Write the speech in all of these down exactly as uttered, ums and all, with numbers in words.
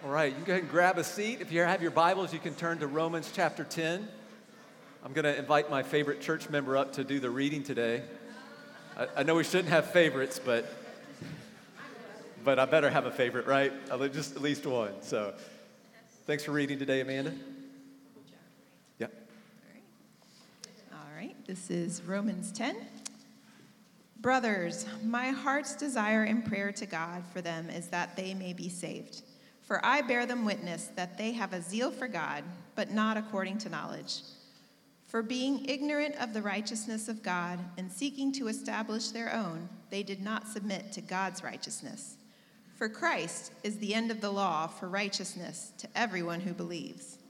All right, you can go ahead and grab a seat. If you have your Bibles, you can turn to Romans chapter ten. I'm going to invite my favorite church member up to do the reading today. I, I know we shouldn't have favorites, but but I better have a favorite, right? Just at least one. So thanks for reading today, Amanda. Yep. All right, this is Romans ten. Brothers, my heart's desire and prayer to God for them is that they may be saved. For I bear them witness that they have a zeal for God, but not according to knowledge. For being ignorant of the righteousness of God and seeking to establish their own, they did not submit to God's righteousness. For Christ is the end of the law for righteousness to everyone who believes.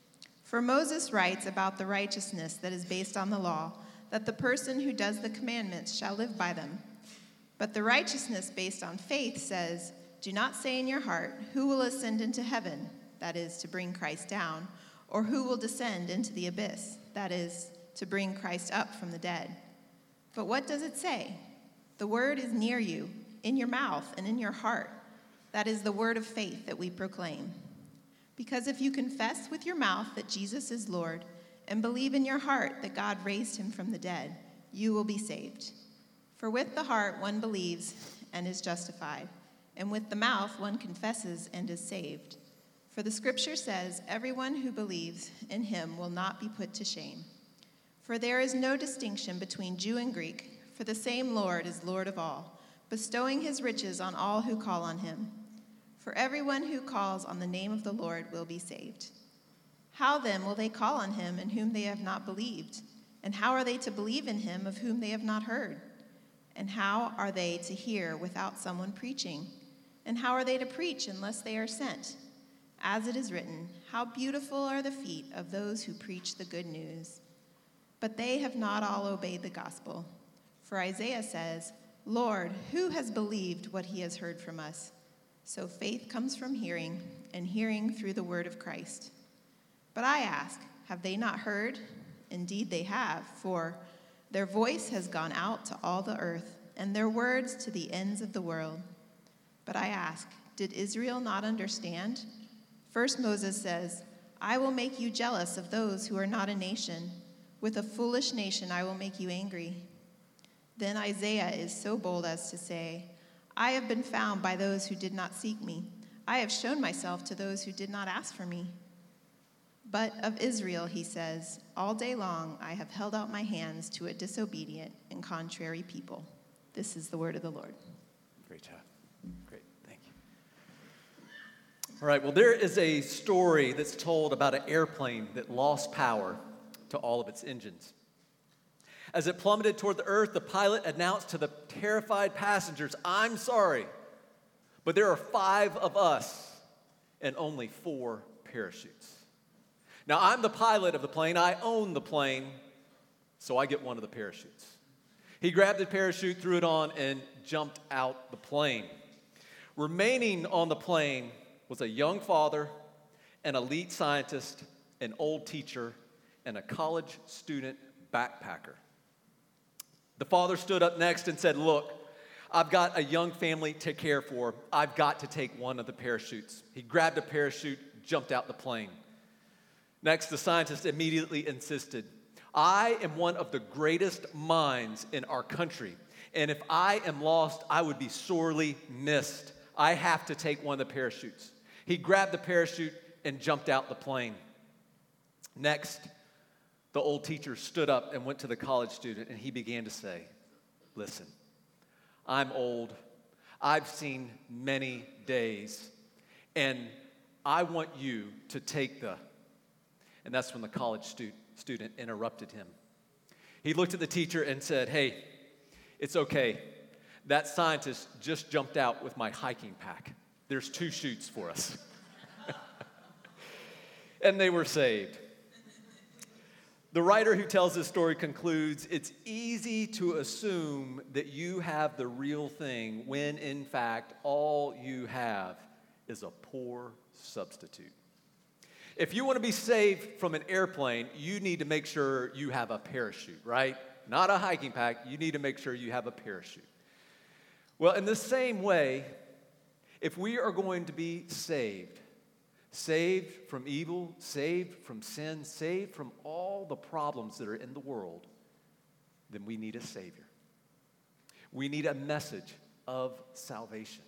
For Moses writes about the righteousness that is based on the law, that the person who does the commandments shall live by them. But the righteousness based on faith says, do not say in your heart, who will ascend into heaven, that is, to bring Christ down, or who will descend into the abyss, that is, to bring Christ up from the dead. But what does it say? The word is near you, in your mouth and in your heart. That is the word of faith that we proclaim. Because if you confess with your mouth that Jesus is Lord, and believe in your heart that God raised him from the dead, you will be saved. For with the heart one believes and is justified, and with the mouth one confesses and is saved. For the scripture says, everyone who believes in him will not be put to shame. For there is no distinction between Jew and Greek, for the same Lord is Lord of all, bestowing his riches on all who call on him. For everyone who calls on the name of the Lord will be saved. How then will they call on him in whom they have not believed? And how are they to believe in him of whom they have not heard? And how are they to hear without someone preaching? And how are they to preach unless they are sent? As it is written, how beautiful are the feet of those who preach the good news. But they have not all obeyed the gospel. For Isaiah says, Lord, who has believed what he has heard from us? So faith comes from hearing, and hearing through the word of Christ. But I ask, have they not heard? Indeed they have, for their voice has gone out to all the earth, and their words to the ends of the world. But I ask, did Israel not understand? First Moses says, I will make you jealous of those who are not a nation. With a foolish nation I will make you angry. Then Isaiah is so bold as to say, I have been found by those who did not seek me. I have shown myself to those who did not ask for me. But of Israel, he says, all day long I have held out my hands to a disobedient and contrary people. This is the word of the Lord. Great job. Great. Thank you. All right. Well, there is a story that's told about an airplane that lost power to all of its engines. As it plummeted toward the earth, the pilot announced to the terrified passengers, I'm sorry, but there are five of us and only four parachutes. Now, I'm the pilot of the plane. I own the plane, so I get one of the parachutes. He grabbed the parachute, threw it on, and jumped out the plane. Remaining on the plane was a young father, an elite scientist, an old teacher, and a college student backpacker. The father stood up next and said, look, I've got a young family to care for. I've got to take one of the parachutes. He grabbed a parachute, jumped out the plane. Next, the scientist immediately insisted, I am one of the greatest minds in our country, and if I am lost, I would be sorely missed. I have to take one of the parachutes. He grabbed the parachute and jumped out the plane. Next, the old teacher stood up and went to the college student, and he began to say, listen, I'm old. I've seen many days, and I want you to take the... And that's when the college stu- student interrupted him. He looked at the teacher and said, hey, it's okay. That scientist just jumped out with my hiking pack. There's two chutes for us. And they were saved. The writer who tells this story concludes, it's easy to assume that you have the real thing when, in fact, all you have is a poor substitute. If you want to be saved from an airplane, you need to make sure you have a parachute, right? Not a hiking pack. You need to make sure you have a parachute. Well, in the same way, if we are going to be saved, saved from evil, saved from sin, saved from all the problems that are in the world, then we need a Savior. We need a message of salvation.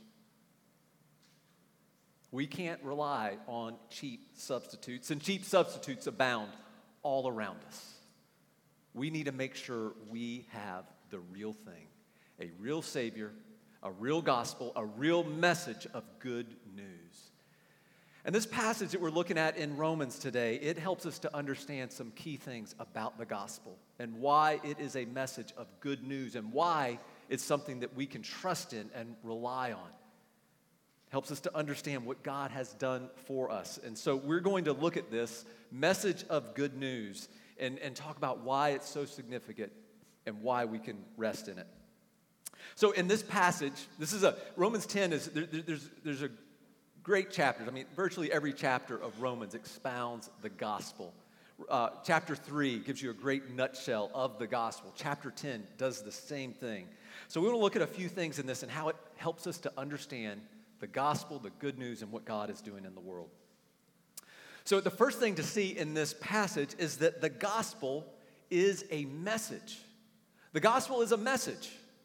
We can't rely on cheap substitutes, and cheap substitutes abound all around us. We need to make sure we have the real thing, a real Savior, a real gospel, a real message of good news. And this passage that we're looking at in Romans today, it helps us to understand some key things about the gospel and why it is a message of good news and why it's something that we can trust in and rely on. Helps us to understand what God has done for us. And so we're going to look at this message of good news and, and talk about why it's so significant and why we can rest in it. So in this passage, this is a, Romans ten is, there, there's, there's a great chapters. I mean, virtually every chapter of Romans expounds the gospel. Uh, chapter three gives you a great nutshell of the gospel. Chapter ten does the same thing. So we want to look at a few things in this and how it helps us to understand the gospel, the good news, and what God is doing in the world. So the first thing to see in this passage is that the gospel is a message. The gospel is a message.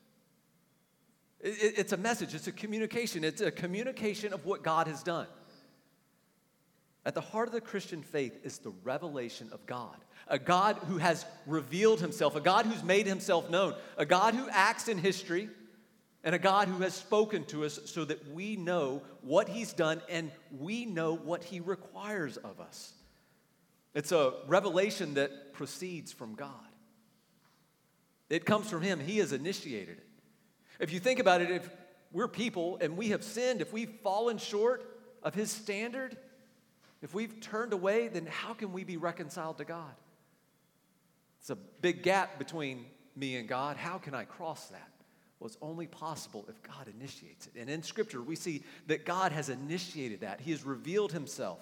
It, it's a message. It's a communication. It's a communication of what God has done. At the heart of the Christian faith is the revelation of God. A God who has revealed himself, a God who's made himself known, a God who acts in history, and a God who has spoken to us so that we know what he's done and we know what he requires of us. It's a revelation that proceeds from God. It comes from him. He has initiated it. If you think about it, if we're people and we have sinned, if we've fallen short of his standard, if we've turned away, then how can we be reconciled to God? It's a big gap between me and God. How can I cross that? Well, it's only possible if God initiates it. And in Scripture, we see that God has initiated that. He has revealed himself.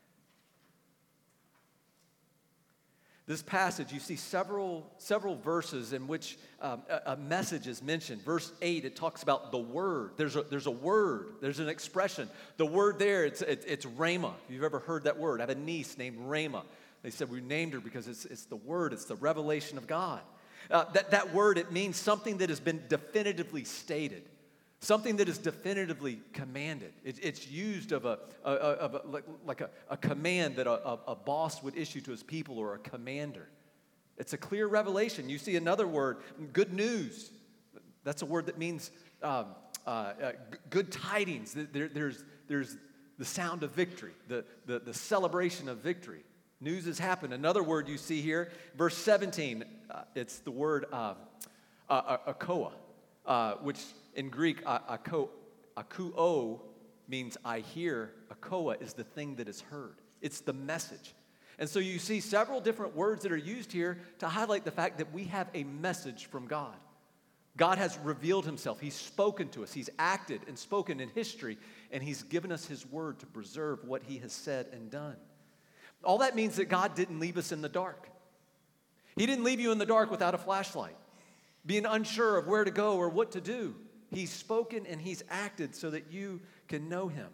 This passage, you see several, several verses in which um, a, a message is mentioned. Verse eight, it talks about the word. There's a, there's a word. There's an expression. The word there, it's, it, it's Rhema. If you've ever heard that word, I have a niece named Rhema. They said we named her because it's, it's the word. It's the revelation of God. Uh, that, that word, it means something that has been definitively stated, something that is definitively commanded. It, it's used of a, a, of a like, like a, a command that a, a, a boss would issue to his people or a commander. It's a clear revelation. You see another word, good news. That's a word that means um, uh, uh, g- good tidings. There, there's, there's the sound of victory, the, the, the celebration of victory. News has happened. Another word you see here, verse seventeen, uh, it's the word uh, uh, akoa, uh, which in Greek, uh, ako, akuo means I hear. Akoa is the thing that is heard. It's the message. And so you see several different words that are used here to highlight the fact that we have a message from God. God has revealed himself. He's spoken to us. He's acted and spoken in history, and he's given us his word to preserve what he has said and done. All that means that God didn't leave us in the dark. He didn't leave you in the dark without a flashlight, being unsure of where to go or what to do. He's spoken and he's acted so that you can know him.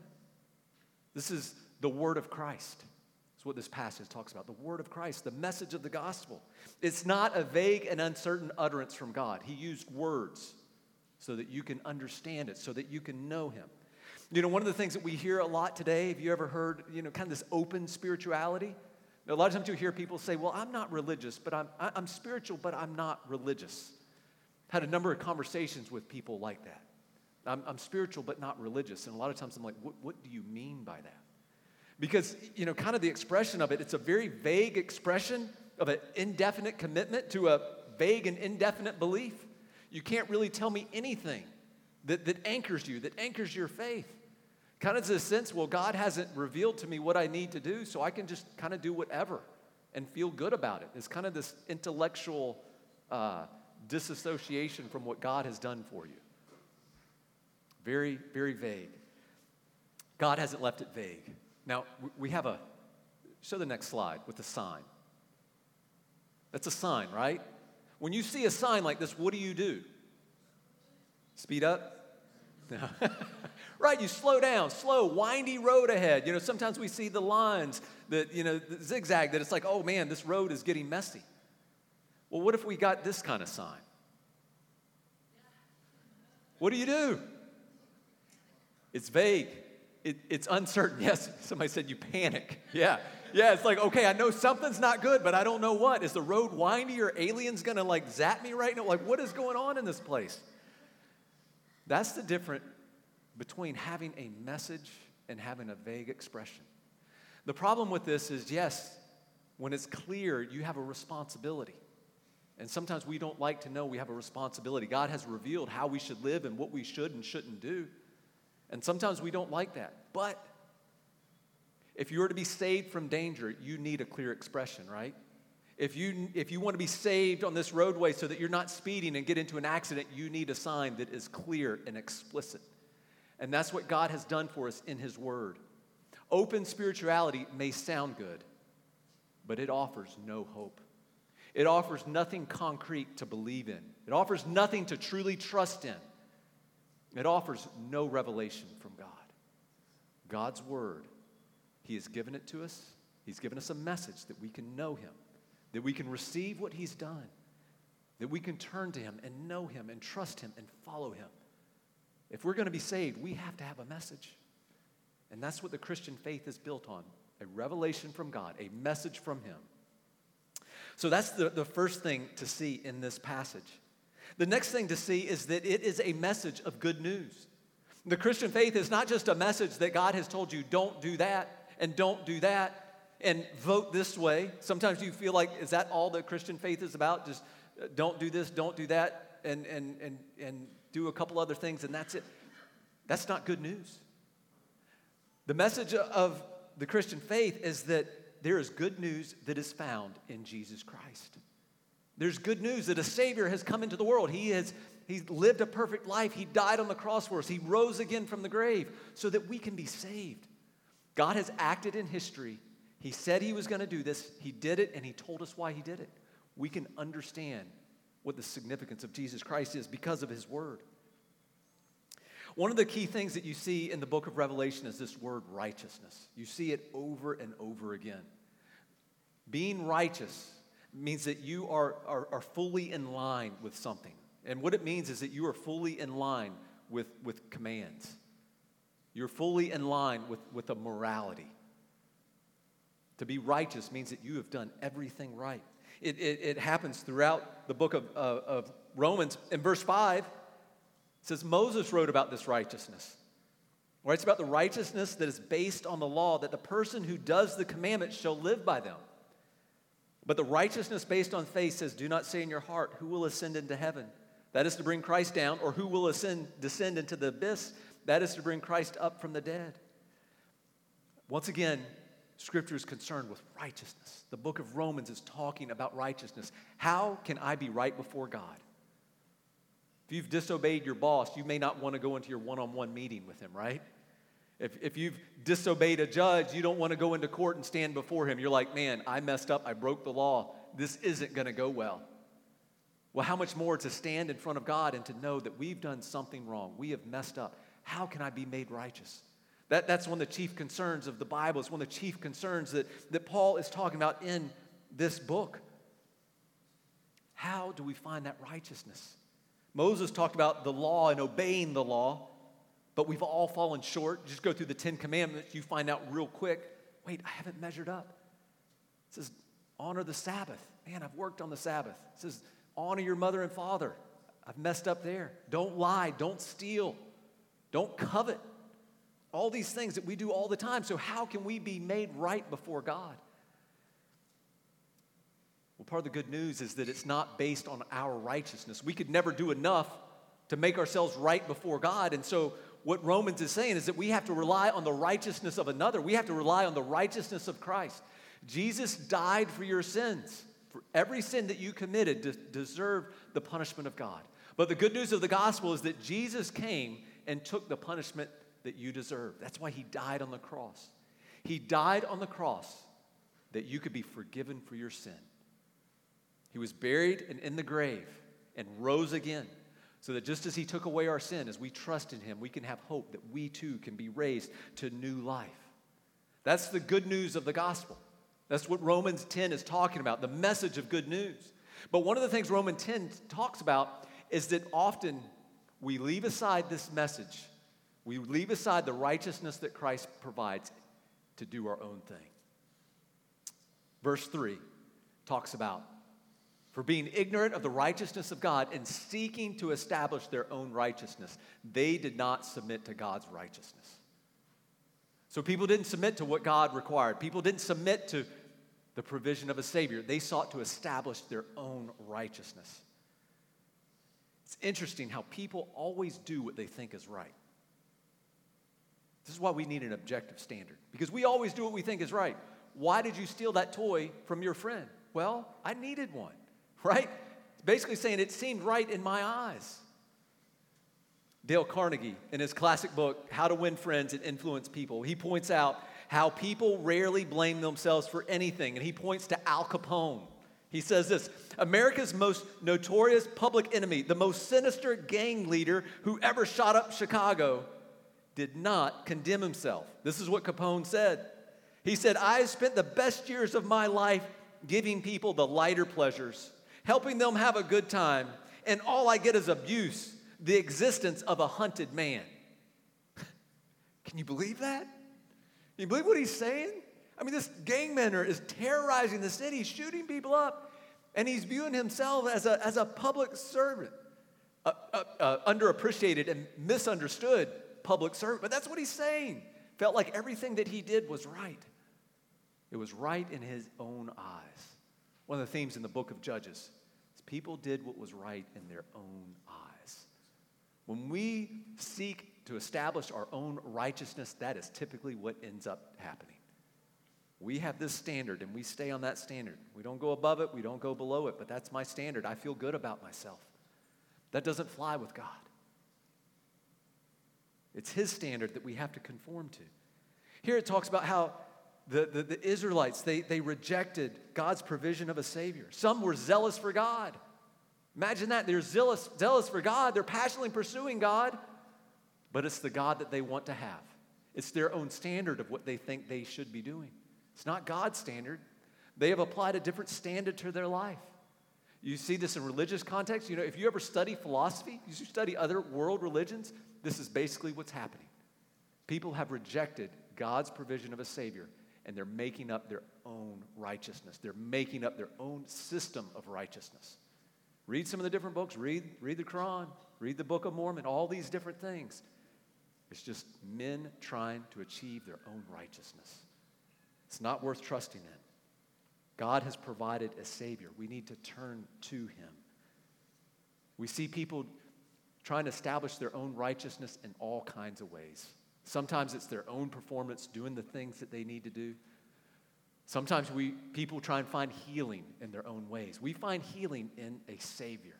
This is the word of Christ. That's what this passage talks about, the word of Christ, the message of the gospel. It's not a vague and uncertain utterance from God. He used words so that you can understand it, so that you can know him. You know, one of the things that we hear a lot today, have you ever heard, you know, kind of this open spirituality? A lot of times you hear people say, well, I'm not religious, but I'm, I'm spiritual, but I'm not religious. Had a number of conversations with people like that. I'm, I'm spiritual, but not religious. And a lot of times I'm like, what, what do you mean by that? Because, you know, kind of the expression of it, it's a very vague expression of an indefinite commitment to a vague and indefinite belief. You can't really tell me anything that, that anchors you, that anchors your faith. Kind of in a sense, well, God hasn't revealed to me what I need to do, so I can just kind of do whatever and feel good about it. It's kind of this intellectual uh, disassociation from what God has done for you. Very, very vague. God hasn't left it vague. Now, we have a, show the next slide with the sign. That's a sign, right? When you see a sign like this, what do you do? Speed up? Right, you slow down, slow, windy road ahead. You know, sometimes we see the lines that, you know, the zigzag, that it's like, oh man, this road is getting messy. Well, what if we got this kind of sign? What do you do? It's vague. It, it's uncertain. Yes, somebody said you panic. Yeah, yeah, it's like, okay, I know something's not good, but I don't know what. Is the road windy or aliens going to like zap me right now? Like, what is going on in this place? That's the difference between having a message and having a vague expression. The problem with this is, yes, when it's clear, you have a responsibility. And sometimes we don't like to know we have a responsibility. God has revealed how we should live and what we should and shouldn't do. And sometimes we don't like that. But if you are to be saved from danger, you need a clear expression, right? If you, if you want to be saved on this roadway so that you're not speeding and get into an accident, you need a sign that is clear and explicit. And that's what God has done for us in His Word. Open spirituality may sound good, but it offers no hope. It offers nothing concrete to believe in. It offers nothing to truly trust in. It offers no revelation from God. God's Word, He has given it to us. He's given us a message that we can know Him, that we can receive what He's done, that we can turn to Him and know Him and trust Him and follow Him. If we're going to be saved, we have to have a message. And that's what the Christian faith is built on, a revelation from God, a message from Him. So that's the, the first thing to see in this passage. The next thing to see is that it is a message of good news. The Christian faith is not just a message that God has told you, don't do that, and don't do that, and vote this way. Sometimes you feel like, is that all that Christian faith is about? Just uh, don't do this, don't do that, and, and, and, and do a couple other things, and that's it. That's not good news. The message of the Christian faith is that there is good news that is found in Jesus Christ. There's good news that a Savior has come into the world. He has He's lived a perfect life. He died on the cross for us. He rose again from the grave so that we can be saved. God has acted in history. He said He was going to do this. He did it, and He told us why He did it. We can understand what the significance of Jesus Christ is because of His Word. One of the key things that you see in the book of Revelation is this word righteousness. You see it over and over again. Being righteous means that you are, are, are fully in line with something. And what it means is that you are fully in line with, with commands. You're fully in line with, with a morality. To be righteous means that you have done everything right. It, it, it happens throughout the book of, uh, of Romans. In verse five, it says Moses wrote about this righteousness. He writes about the righteousness that is based on the law, that the person who does the commandments shall live by them. But the righteousness based on faith says, do not say in your heart, who will ascend into heaven? That is to bring Christ down, or who will ascend, descend into the abyss? That is to bring Christ up from the dead. Once again, Scripture is concerned with righteousness. The book of Romans is talking about righteousness. How can I be right before God? If you've disobeyed your boss, you may not want to go into your one-on-one meeting with him, right? If, if you've disobeyed a judge, you don't want to go into court and stand before him. You're like, man, I messed up. I broke the law. This isn't going to go well. Well, how much more to stand in front of God and to know that we've done something wrong. We have messed up. How can I be made righteous? That, that's one of the chief concerns of the Bible. It's one of the chief concerns that, that Paul is talking about in this book. How do we find that righteousness? Moses talked about the law and obeying the law, but we've all fallen short. Just go through the Ten Commandments, you find out real quick, wait, I haven't measured up. It says, honor the Sabbath. Man, I've worked on the Sabbath. It says, honor your mother and father. I've messed up there. Don't lie. Don't steal. Don't covet. All these things that we do all the time. So how can we be made right before God? Well, part of the good news is that it's not based on our righteousness. We could never do enough to make ourselves right before God. And so what Romans is saying is that we have to rely on the righteousness of another. We have to rely on the righteousness of Christ. Jesus died for your sins. For every sin that you committed de- deserved the punishment of God. But the good news of the gospel is that Jesus came and took the punishment that you deserve. That's why he died on the cross. He died on the cross that you could be forgiven for your sin. He was buried and in the grave and rose again So that just as he took away our sin, as we trust in him, we can have hope that we too can be raised to new life. That's the good news of the gospel. That's what Romans ten is talking about, the message of good news. But one of the things Romans ten talks about is that often we leave aside this message. We leave aside the righteousness that Christ provides to do our own thing. Verse three talks about, for being ignorant of the righteousness of God and seeking to establish their own righteousness, they did not submit to God's righteousness. So people didn't submit to what God required. People didn't submit to the provision of a Savior. They sought to establish their own righteousness. It's interesting how people always do what they think is right. This is why we need an objective standard, because we always do what we think is right. Why did you steal that toy from your friend? Well, I needed one, right? It's basically saying it seemed right in my eyes. Dale Carnegie, in his classic book, How to Win Friends and Influence People, he points out how people rarely blame themselves for anything, and he points to Al Capone. He says this, America's most notorious public enemy, the most sinister gang leader who ever shot up Chicago, did not condemn himself. This is what Capone said. He said, I spent the best years of my life giving people the lighter pleasures, helping them have a good time, and all I get is abuse, the existence of a hunted man. Can you believe that? Can you believe what he's saying? I mean, this gang member is terrorizing the city, shooting people up, and he's viewing himself as a, as a public servant, uh, uh, uh, underappreciated and misunderstood public servant. But that's what he's saying. Felt like everything that he did was right. It was right in his own eyes. One of the themes in the book of Judges is people did what was right in their own eyes. When we seek to establish our own righteousness, that is typically what ends up happening. We have this standard, and we stay on that standard. We don't go above it, we don't go below it, but that's my standard. I feel good about myself. That doesn't fly with God. It's his standard that we have to conform to. Here it talks about how the, the, the Israelites, they, they rejected God's provision of a Savior. Some were zealous for God. Imagine that. They're zealous, zealous for God. They're passionately pursuing God, but it's the God that they want to have. It's their own standard of what they think they should be doing. It's not God's standard. They have applied a different standard to their life. You see this in religious context. You know, if you ever study philosophy, you study other world religions, this is basically what's happening. People have rejected God's provision of a Savior, and they're making up their own righteousness. They're making up their own system of righteousness. Read some of the different books. Read, read the Quran. Read the Book of Mormon. All these different things. It's just men trying to achieve their own righteousness. It's not worth trusting in. God has provided a Savior. We need to turn to him. We see people trying to establish their own righteousness in all kinds of ways. Sometimes it's their own performance, doing the things that they need to do. Sometimes we people try and find healing in their own ways. We find healing in a Savior.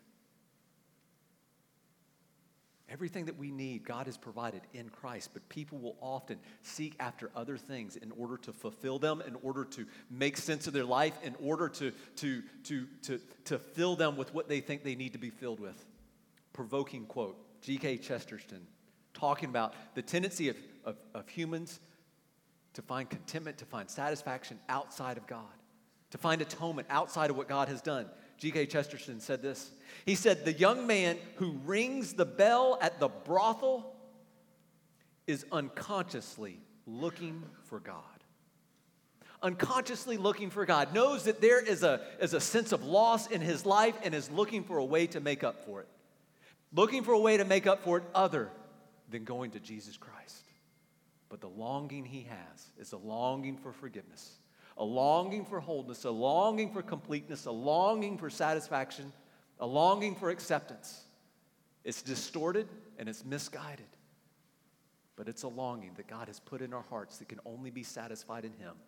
Everything that we need, God has provided in Christ, but people will often seek after other things in order to fulfill them, in order to make sense of their life, in order to, to, to, to, to fill them with what they think they need to be filled with. Provoking quote, G K Chesterton, talking about the tendency of, of, of humans to find contentment, to find satisfaction outside of God, to find atonement outside of what God has done. G K Chesterton said this. He said, the young man who rings the bell at the brothel is unconsciously looking for God. Unconsciously looking for God, knows that there is a, is a sense of loss in his life and is looking for a way to make up for it. Looking for a way to make up for it other than going to Jesus Christ. But the longing he has is a longing for forgiveness, a longing for wholeness, a longing for completeness, a longing for satisfaction, a longing for acceptance. It's distorted and it's misguided. But it's a longing that God has put in our hearts that can only be satisfied in him.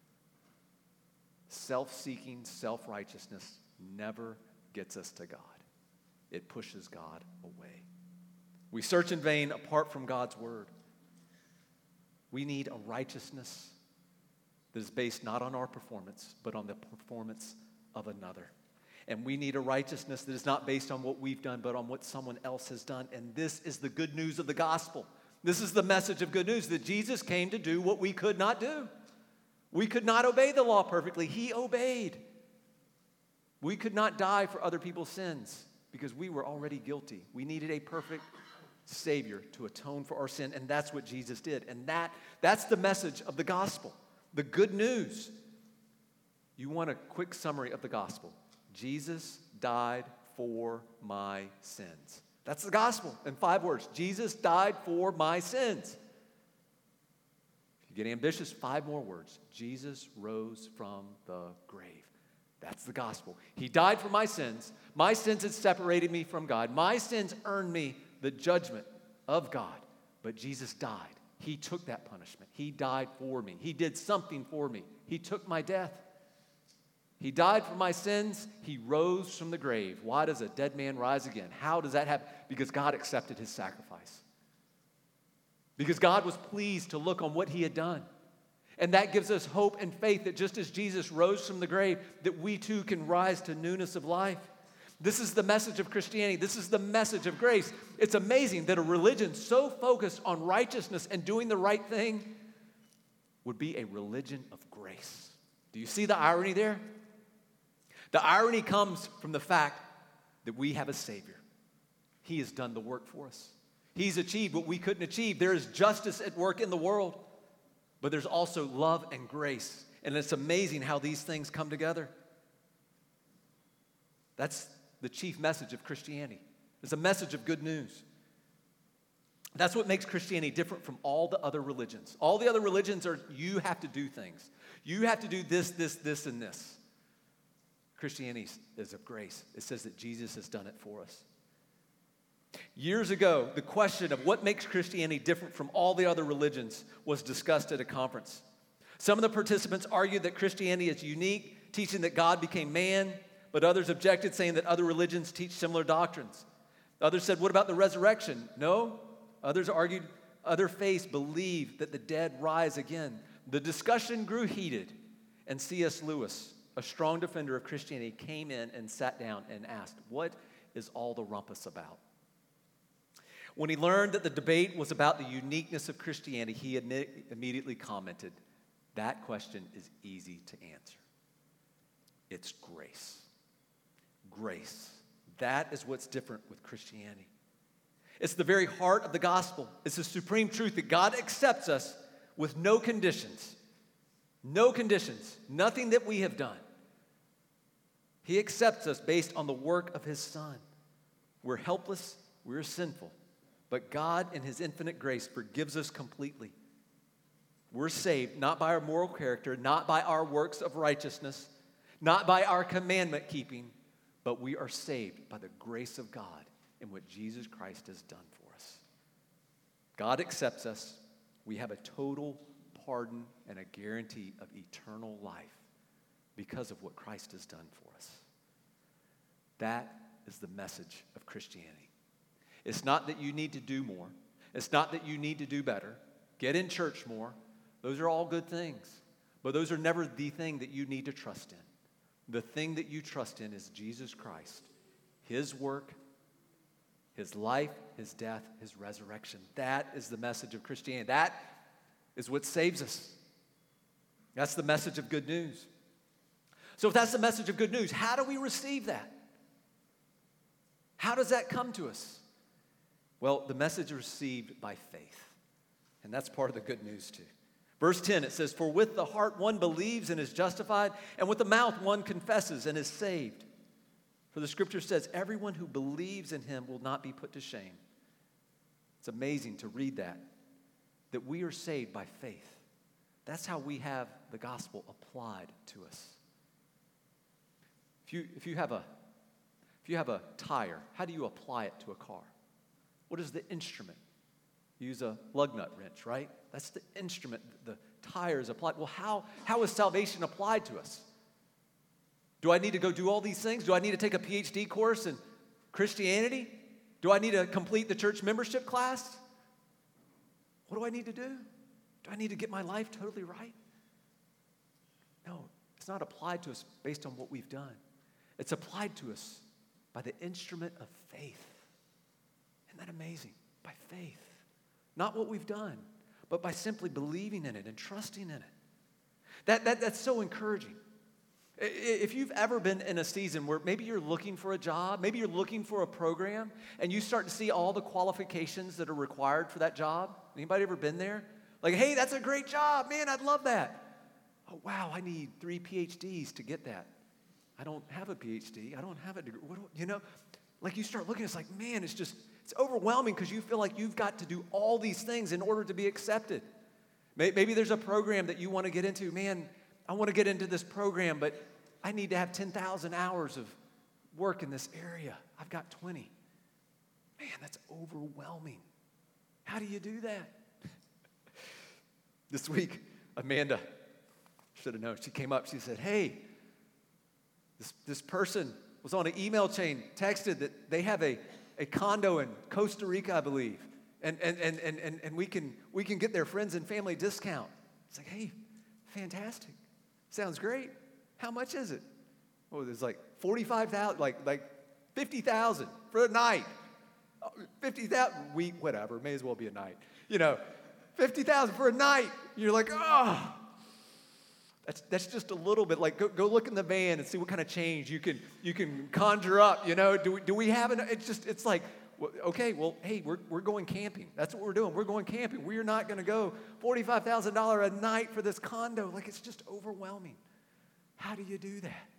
Self-seeking, self-righteousness never gets us to God. It pushes God away. We search in vain apart from God's word. We need a righteousness that is based not on our performance, but on the performance of another. And we need a righteousness that is not based on what we've done, but on what someone else has done. And this is the good news of the gospel. This is the message of good news, that Jesus came to do what we could not do. We could not obey the law perfectly. He obeyed. We could not die for other people's sins because we were already guilty. We needed a perfect Savior to atone for our sin, and that's what Jesus did. And that, that's the message of the gospel, the good news. You want a quick summary of the gospel? Jesus died for my sins. That's the gospel in five words. Jesus died for my sins. If you get ambitious, five more words. Jesus rose from the grave. That's the gospel. He died for my sins. My sins had separated me from God. My sins earned me the judgment of God. But Jesus died. He took that punishment. He died for me. He did something for me. He took my death. He died for my sins. He rose from the grave. Why does a dead man rise again? How does that happen? Because God accepted his sacrifice. Because God was pleased to look on what he had done. And that gives us hope and faith that just as Jesus rose from the grave, that we too can rise to newness of life. This is the message of Christianity. This is the message of grace. It's amazing that a religion so focused on righteousness and doing the right thing would be a religion of grace. Do you see the irony there? The irony comes from the fact that we have a Savior. He has done the work for us. He's achieved what we couldn't achieve. There is justice at work in the world, but there's also love and grace. And it's amazing how these things come together. That's the chief message of Christianity. It's a message of good news. That's what makes Christianity different from all the other religions. All the other religions are, you have to do things. You have to do this, this, this, and this. Christianity is of grace. It says that Jesus has done it for us. Years ago, the question of what makes Christianity different from all the other religions was discussed at a conference. Some of the participants argued that Christianity is unique, teaching that God became man, but others objected, saying that other religions teach similar doctrines. Others said, what about the resurrection? No. Others argued other faiths believe that the dead rise again. The discussion grew heated, and C S Lewis, a strong defender of Christianity, came in and sat down and asked, what is all the rumpus about? When he learned that the debate was about the uniqueness of Christianity, he immediately commented, that question is easy to answer. It's grace. Grace. That is what's different with Christianity. It's the very heart of the gospel. It's the supreme truth that God accepts us with no conditions. No conditions. Nothing that we have done. He accepts us based on the work of his Son. We're helpless. We're sinful. But God, in his infinite grace, forgives us completely. We're saved not by our moral character, not by our works of righteousness, not by our commandment keeping, but we are saved by the grace of God and what Jesus Christ has done for us. God accepts us. We have a total pardon and a guarantee of eternal life because of what Christ has done for us. That is the message of Christianity. It's not that you need to do more. It's not that you need to do better. Get in church more. Those are all good things. But those are never the thing that you need to trust in. The thing that you trust in is Jesus Christ, his work, his life, his death, his resurrection. That is the message of Christianity. That is what saves us. That's the message of good news. So if that's the message of good news, how do we receive that? How does that come to us? Well, the message is received by faith. And that's part of the good news too. Verse ten, it says, for with the heart one believes and is justified, and with the mouth one confesses and is saved. For the scripture says, everyone who believes in him will not be put to shame. It's amazing to read that, that we are saved by faith. That's how we have the gospel applied to us. If you, if you have a, if you have a tire, how do you apply it to a car? What is the instrument? You use a lug nut wrench, right? That's the instrument. The tire is applied. Well, how, how is salvation applied to us? Do I need to go do all these things? Do I need to take a P H D course in Christianity? Do I need to complete the church membership class? What do I need to do? Do I need to get my life totally right? No, it's not applied to us based on what we've done. It's applied to us by the instrument of faith. Isn't that amazing? By faith. Not what we've done, but by simply believing in it and trusting in it. That, that, that's so encouraging. If you've ever been in a season where maybe you're looking for a job, maybe you're looking for a program, and you start to see all the qualifications that are required for that job. Anybody ever been there? Like, hey, that's a great job. Man, I'd love that. Oh, wow, I need three P H Ds to get that. I don't have a P H D. I don't have a degree. What do, you know, like you start looking, it's like, man, it's just, it's overwhelming because you feel like you've got to do all these things in order to be accepted. Maybe there's a program that you want to get into. Man, I want to get into this program, but I need to have ten thousand hours of work in this area. I've got twenty. Man, that's overwhelming. How do you do that? This week, Amanda, should have known, she came up, she said, hey, this, this person was on an email chain, texted that they have a, a condo in Costa Rica, I believe, and, and, and, and, and, and we can, we can get their friends and family discount. It's like, hey, fantastic. Sounds great. How much is it? Oh, there's like forty-five thousand, like like fifty thousand for a night. fifty thousand, week, whatever, may as well be a night. You know, fifty thousand for a night. You're like, oh, that's that's just a little bit. Like, go, go look in the van and see what kind of change you can you can conjure up. You know, do we, do we have an? It's just it's like, okay, well, hey, we're we're going camping. That's what we're doing. We're going camping. We are not going to go forty-five thousand dollars a night for this condo. Like, it's just overwhelming. How do you do that?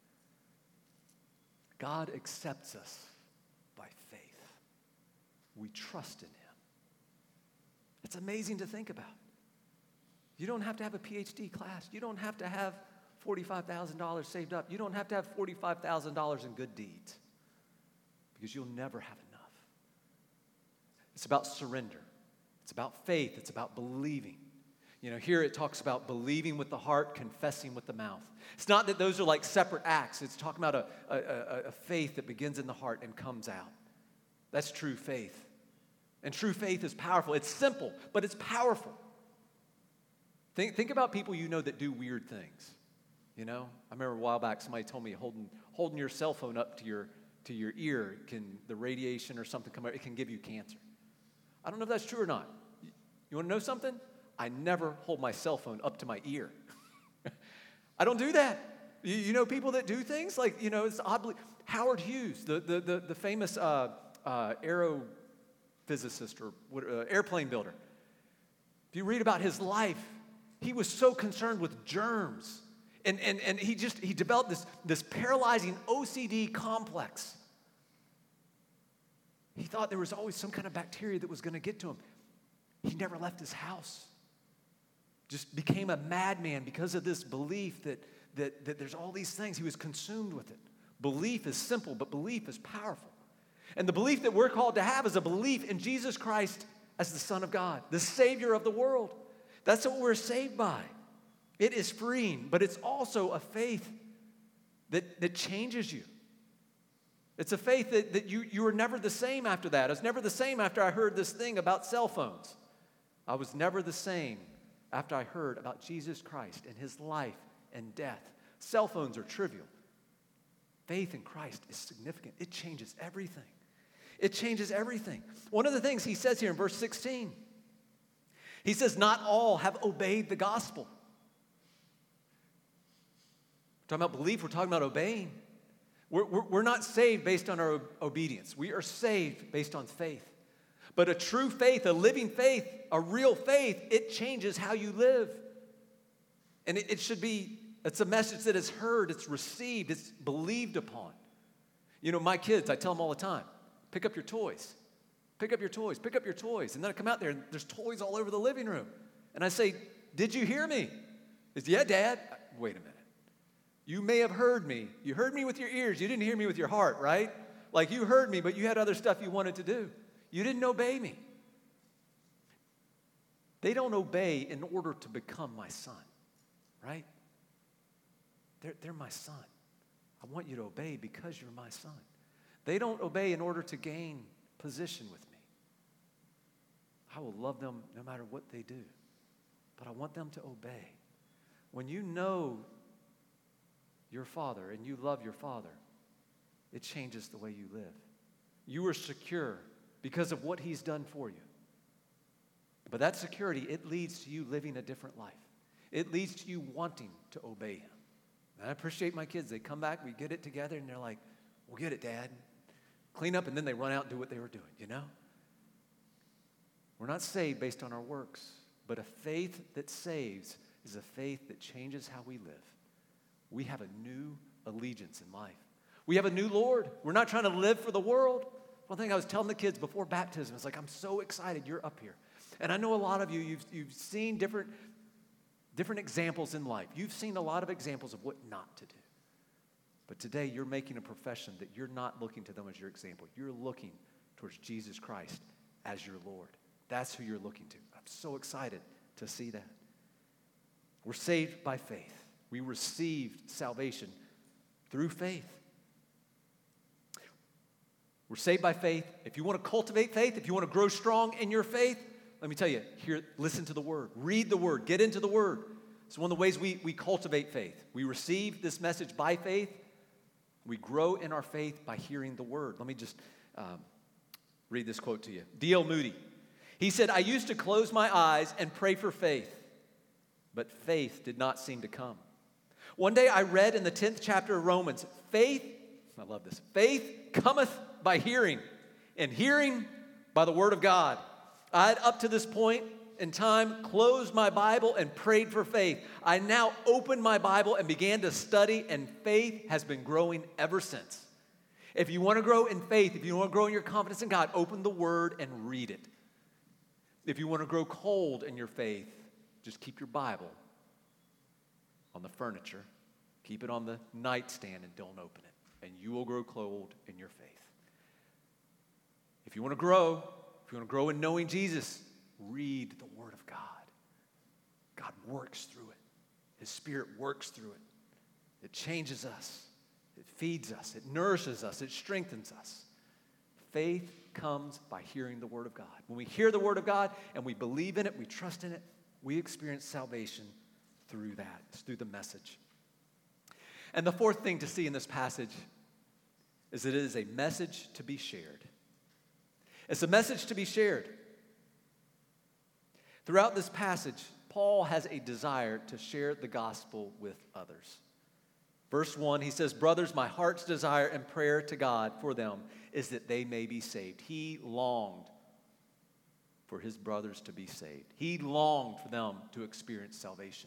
God accepts us by faith. We trust in him. It's amazing to think about. You don't have to have a P H D class. You don't have to have forty-five thousand dollars saved up. You don't have to have forty-five thousand dollars in good deeds because you'll never have enough. It's about surrender. It's about faith. It's about believing. You know, here it talks about believing with the heart, confessing with the mouth. It's not that those are like separate acts. It's talking about a, a, a, a faith that begins in the heart and comes out. That's true faith. And true faith is powerful. It's simple, but it's powerful. Think, think about people you know that do weird things. You know, I remember a while back somebody told me holding, holding your cell phone up to your, to your ear, can the radiation or something come out, it can give you cancer. I don't know if that's true or not. You want to know something? I never hold my cell phone up to my ear. I don't do that. You, you know people that do things like, you know, it's oddly, Howard Hughes, the, the, the, the famous uh, uh, aerophysicist or what, uh, airplane builder. If you read about his life, he was so concerned with germs. And, and, and he just, he developed this, this paralyzing O C D complex. He thought there was always some kind of bacteria that was going to get to him. He never left his house. Just became a madman because of this belief that, that, that there's all these things. He was consumed with it. Belief is simple, but belief is powerful. And the belief that we're called to have is a belief in Jesus Christ as the Son of God, the Savior of the world. That's what we're saved by. It is freeing, but it's also a faith that, that changes you. It's a faith that, that you, you were never the same after that. I was never the same after I heard this thing about cell phones. I was never the same after I heard about Jesus Christ and his life and death. Cell phones are trivial. Faith in Christ is significant. It changes everything. It changes everything. One of the things he says here in verse sixteen, he says, not all have obeyed the gospel. We're talking about belief, we're talking about obeying. We're, we're, we're not saved based on our obedience. We are saved based on faith. But a true faith, a living faith, a real faith, it changes how you live. And it, it should be, it's a message that is heard, it's received, it's believed upon. You know, my kids, I tell them all the time, pick up your toys. Pick up your toys, pick up your toys. And then I come out there and there's toys all over the living room. And I say, did you hear me? They say, yeah, Dad. Wait a minute. You may have heard me. You heard me with your ears. You didn't hear me with your heart, right? Like you heard me, but you had other stuff you wanted to do. You didn't obey me. They don't obey in order to become my son, right? They're, they're my son. I want you to obey because you're my son. They don't obey in order to gain position with me. I will love them no matter what they do, but I want them to obey. When you know your father and you love your father, it changes the way you live. You are secure because of what he's done for you. But that security, it leads to you living a different life. It leads to you wanting to obey him. And I appreciate my kids. They come back, we get it together, and they're like, we'll get it, Dad. Clean up, and then they run out and do what they were doing, you know? We're not saved based on our works, but a faith that saves is a faith that changes how we live. We have a new allegiance in life. We have a new Lord. We're not trying to live for the world. One thing I was telling the kids before baptism is like, I'm so excited you're up here. And I know a lot of you, you've, you've seen different, different examples in life. You've seen a lot of examples of what not to do. But today you're making a profession that you're not looking to them as your example. You're looking towards Jesus Christ as your Lord. That's who you're looking to. I'm so excited to see that. We're saved by faith. We received salvation through faith. We're saved by faith. If you want to cultivate faith, if you want to grow strong in your faith, let me tell you, here, listen to the Word. Read the Word. Get into the Word. It's one of the ways we, we cultivate faith. We receive this message by faith. We grow in our faith by hearing the Word. Let me just um, read this quote to you. D L Moody. He said, I used to close my eyes and pray for faith, but faith did not seem to come. One day I read in the tenth chapter of Romans, faith, I love this, faith cometh by hearing, and hearing by the Word of God. I had up to this point in time closed my Bible and prayed for faith. I now opened my Bible and began to study, and faith has been growing ever since. If you want to grow in faith, if you want to grow in your confidence in God, open the Word and read it. If you want to grow cold in your faith, just keep your Bible on the furniture, keep it on the nightstand, and don't open it, and you will grow cold in your faith. If you want to grow, if you want to grow in knowing Jesus, read the Word of God. God works through it. His Spirit works through it. It changes us. It feeds us. It nourishes us. It strengthens us. Faith comes by hearing the Word of God. When we hear the Word of God and we believe in it, we trust in it, we experience salvation through that. It's through the message. And the fourth thing to see in this passage is that it is a message to be shared. It's a message to be shared. Throughout this passage, Paul has a desire to share the gospel with others. Verse one, he says, brothers, my heart's desire and prayer to God for them is that they may be saved. He longed for his brothers to be saved. He longed for them to experience salvation.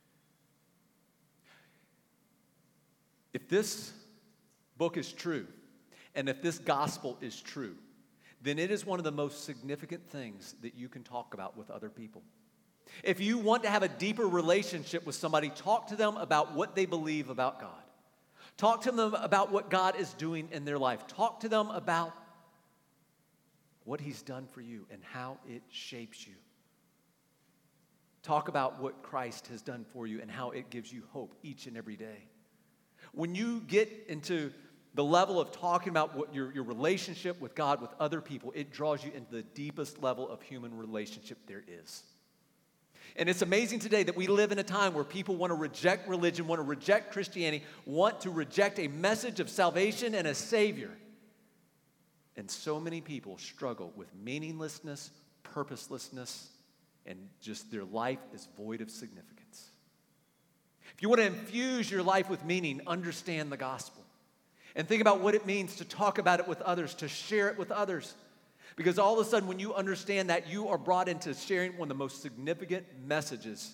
If this book is true, and if this gospel is true, then it is one of the most significant things that you can talk about with other people. If you want to have a deeper relationship with somebody, talk to them about what they believe about God. Talk to them about what God is doing in their life. Talk to them about what he's done for you and how it shapes you. Talk about what Christ has done for you and how it gives you hope each and every day. When you get into the level of talking about what your, your relationship with God, with other people, it draws you into the deepest level of human relationship there is. And it's amazing today that we live in a time where people want to reject religion, want to reject Christianity, want to reject a message of salvation and a Savior. And so many people struggle with meaninglessness, purposelessness, and just their life is void of significance. If you want to infuse your life with meaning, understand the gospel. And think about what it means to talk about it with others, to share it with others. Because all of a sudden, when you understand that, you are brought into sharing one of the most significant messages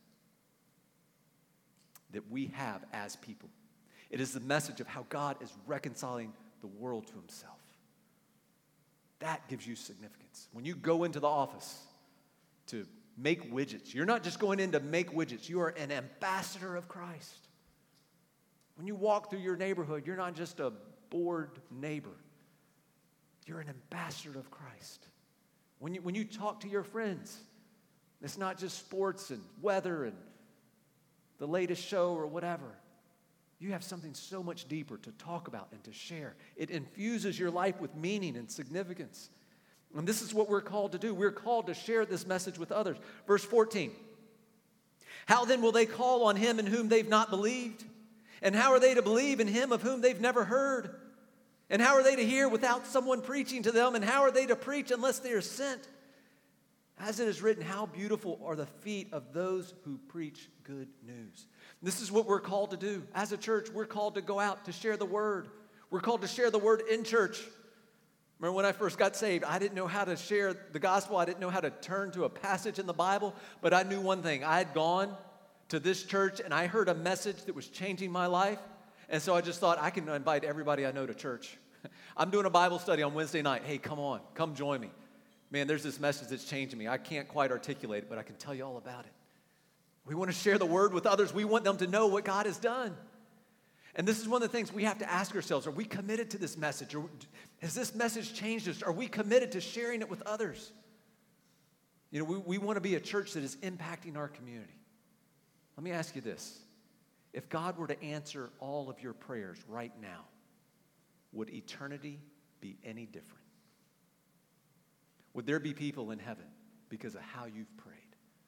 that we have as people. It is the message of how God is reconciling the world to himself. That gives you significance. When you go into the office to make widgets, you're not just going in to make widgets. You are an ambassador of Christ. When you walk through your neighborhood, you're not just a bored neighbor. You're an ambassador of Christ. When you, when you talk to your friends, it's not just sports and weather and the latest show or whatever. You have something so much deeper to talk about and to share. It infuses your life with meaning and significance. And this is what we're called to do. We're called to share this message with others. Verse fourteen. How then will they call on him in whom they've not believed? And how are they to believe in him of whom they've never heard? And how are they to hear without someone preaching to them? And how are they to preach unless they are sent? As it is written, how beautiful are the feet of those who preach good news. This is what we're called to do. As a church, we're called to go out to share the word. We're called to share the word in church. Remember when I first got saved, I didn't know how to share the gospel. I didn't know how to turn to a passage in the Bible. But I knew one thing. I had gone to this church and I heard a message that was changing my life. And so I just thought, I can invite everybody I know to church. I'm doing a Bible study on Wednesday night. Hey, come on, come join me. Man, there's this message that's changing me. I can't quite articulate it, but I can tell you all about it. We want to share the word with others. We want them to know what God has done. And this is one of the things we have to ask ourselves. Are we committed to this message? Or has this message changed us? Are we committed to sharing it with others? You know, we, we want to be a church that is impacting our community. Let me ask you this. If God were to answer all of your prayers right now, would eternity be any different? Would there be people in heaven because of how you've prayed?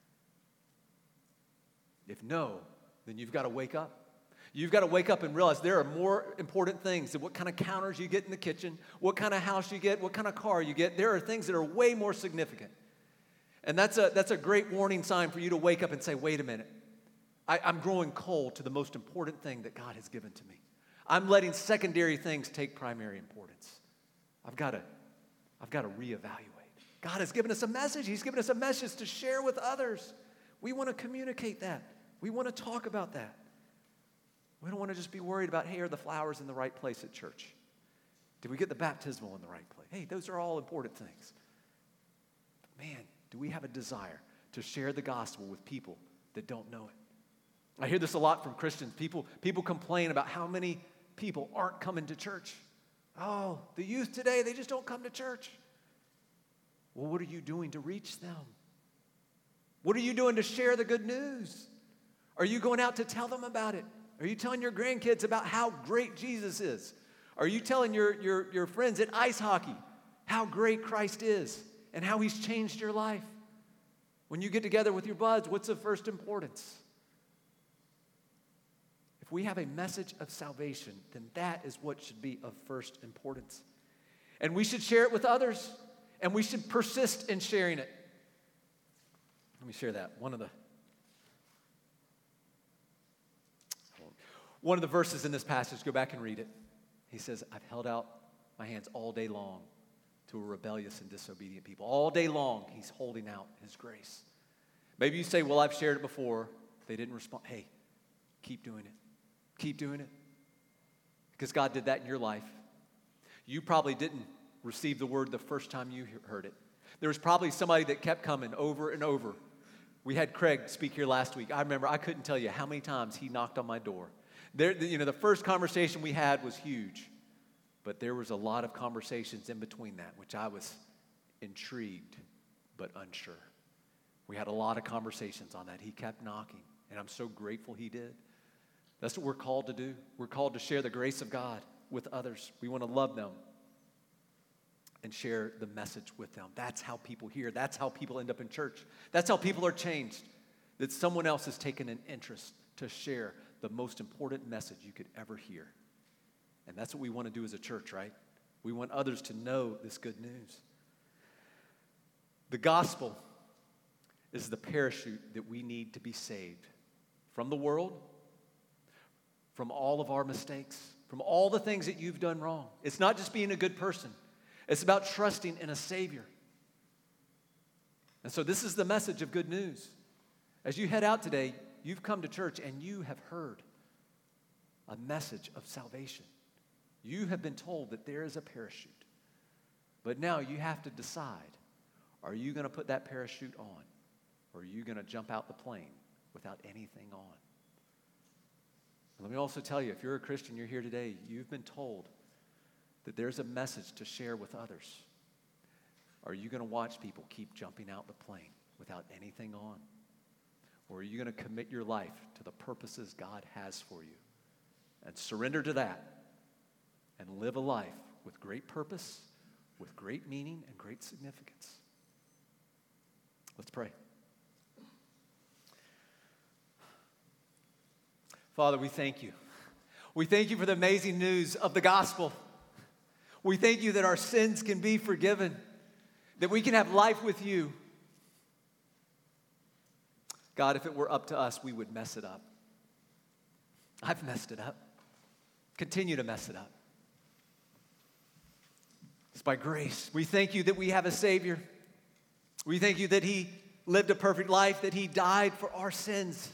If no, then you've got to wake up. You've got to wake up and realize there are more important things than what kind of counters you get in the kitchen, what kind of house you get, what kind of car you get. There are things that are way more significant. And that's a, that's a great warning sign for you to wake up and say, wait a minute. I, I'm growing cold to the most important thing that God has given to me. I'm letting secondary things take primary importance. I've got to, I've got to reevaluate. God has given us a message. He's given us a message to share with others. We want to communicate that. We want to talk about that. We don't want to just be worried about, hey, are the flowers in the right place at church? Did we get the baptismal in the right place? Hey, those are all important things. But man, do we have a desire to share the gospel with people that don't know it? I hear this a lot from Christians. People, people complain about how many people aren't coming to church. Oh, the youth today, they just don't come to church. Well, what are you doing to reach them? What are you doing to share the good news? Are you going out to tell them about it? Are you telling your grandkids about how great Jesus is? Are you telling your, your, your friends at ice hockey how great Christ is and how he's changed your life? When you get together with your buds, what's of first importance? If we have a message of salvation, then that is what should be of first importance. And we should share it with others, and we should persist in sharing it. Let me share that. One of the One of the verses in this passage, go back and read it. He says, I've held out my hands all day long to a rebellious and disobedient people. All day long, he's holding out his grace. Maybe you say, well, I've shared it before. They didn't respond. Hey, keep doing it. Keep doing it. Because God did that in your life. You probably didn't receive the word the first time you heard it. There was probably somebody that kept coming over and over. We had Craig speak here last week. I remember, I couldn't tell you how many times he knocked on my door. There, you know, the first conversation we had was huge, but there was a lot of conversations in between that, which I was intrigued but unsure. We had a lot of conversations on that. He kept knocking, and I'm so grateful he did. That's what we're called to do. We're called to share the grace of God with others. We want to love them and share the message with them. That's how people hear. That's how people end up in church. That's how people are changed, that someone else has taken an interest to share the most important message you could ever hear. And that's what we want to do as a church, right? We want others to know this good news. The gospel is the parachute that we need to be saved from the world, from all of our mistakes, from all the things that you've done wrong. It's not just being a good person. It's about trusting in a Savior. And so this is the message of good news. As you head out today, you've come to church and you have heard a message of salvation. You have been told that there is a parachute. But now you have to decide, are you going to put that parachute on, or are you going to jump out the plane without anything on? And let me also tell you, if you're a Christian, you're here today, you've been told that there's a message to share with others. Are you going to watch people keep jumping out the plane without anything on? Or are you going to commit your life to the purposes God has for you and surrender to that and live a life with great purpose, with great meaning, and great significance? Let's pray. Father, we thank you. We thank you for the amazing news of the gospel. We thank you that our sins can be forgiven, that we can have life with you. God, if it were up to us, we would mess it up. I've messed it up. Continue to mess it up. It's by grace. We thank you that we have a Savior. We thank you that He lived a perfect life, that He died for our sins.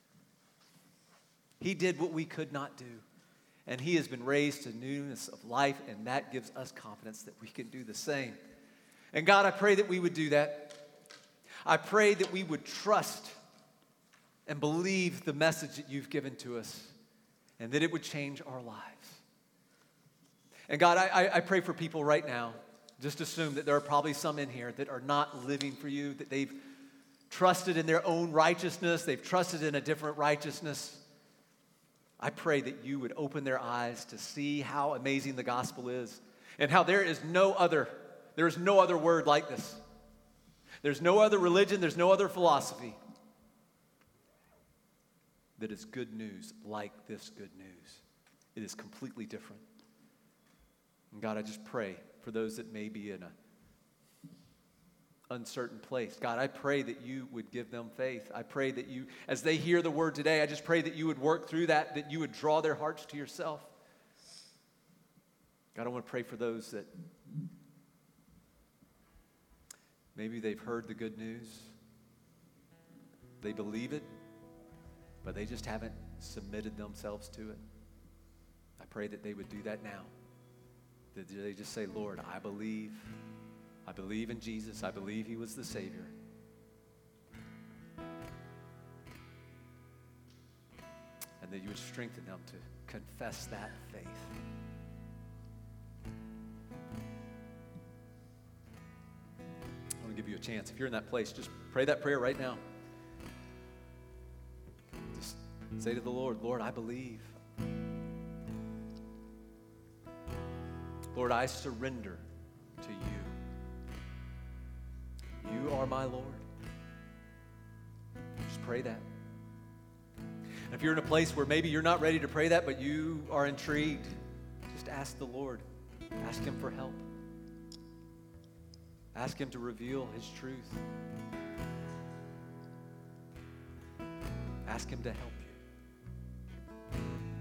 He did what we could not do. And He has been raised to newness of life, and that gives us confidence that we can do the same. And God, I pray that we would do that. I pray that we would trust and believe the message that you've given to us, and that it would change our lives. And God, I, I pray for people right now. Just assume that there are probably some in here that are not living for you, that they've trusted in their own righteousness, they've trusted in a different righteousness. I pray that you would open their eyes to see how amazing the gospel is, and how there is no other, there is no other word like this. There's no other religion, there's no other philosophy that is good news like this good news. It is completely different. And God, I just pray for those that may be in an uncertain place. God, I pray that you would give them faith. I pray that you, as they hear the word today, I just pray that you would work through that, that you would draw their hearts to yourself. God, I want to pray for those that maybe they've heard the good news, they believe it, but they just haven't submitted themselves to it. I pray that they would do that now. That they just say, Lord, I believe. I believe in Jesus. I believe He was the Savior. And that you would strengthen them to confess that faith. I want to give you a chance. If you're in that place, just pray that prayer right now. Just say to the Lord, Lord, I believe. Lord, I surrender to you. You are my Lord. Just pray that. And if you're in a place where maybe you're not ready to pray that, but you are intrigued, just ask the Lord. Ask Him for help. Ask Him to reveal His truth. Ask Him to help you.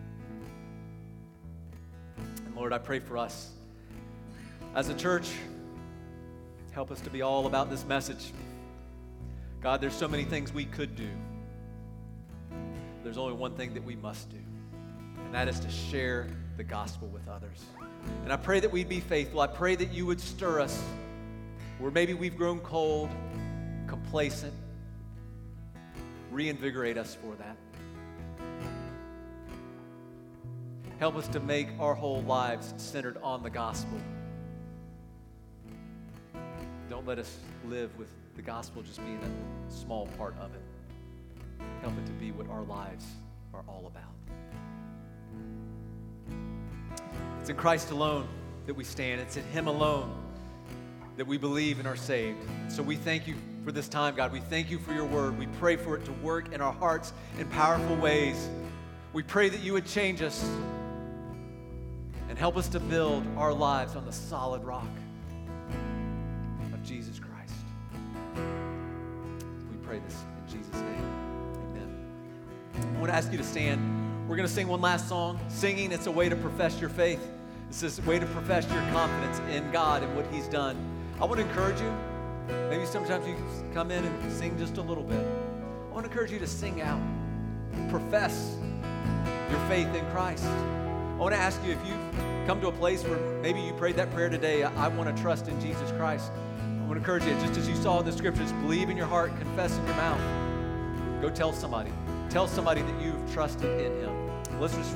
And Lord, I pray for us. As a church, help us to be all about this message. God, there's so many things we could do. There's only one thing that we must do, and that is to share the gospel with others. And I pray that we'd be faithful. I pray that you would stir us where maybe we've grown cold, complacent. Reinvigorate us for that. Help us to make our whole lives centered on the gospel. Don't let us live with the gospel just being a small part of it. Help it to be what our lives are all about. It's in Christ alone that we stand. It's in Him alone that we believe and are saved. So we thank you for this time, God. We thank you for your word. We pray for it to work in our hearts in powerful ways. We pray that you would change us and help us to build our lives on the solid rock of Jesus Christ. We pray this in Jesus' name. Amen. I want to ask you to stand. We're going to sing one last song. Singing, it's a way to profess your faith. It's a way to profess your confidence in God and what He's done. I want to encourage you. Maybe sometimes you come in and sing just a little bit. I want to encourage you to sing out. Profess your faith in Christ. I want to ask you, if you've come to a place where maybe you prayed that prayer today, I, I want to trust in Jesus Christ. I want to encourage you, just as you saw in the scriptures, believe in your heart, confess in your mouth. Go tell somebody. Tell somebody that you've trusted in Him. Let's just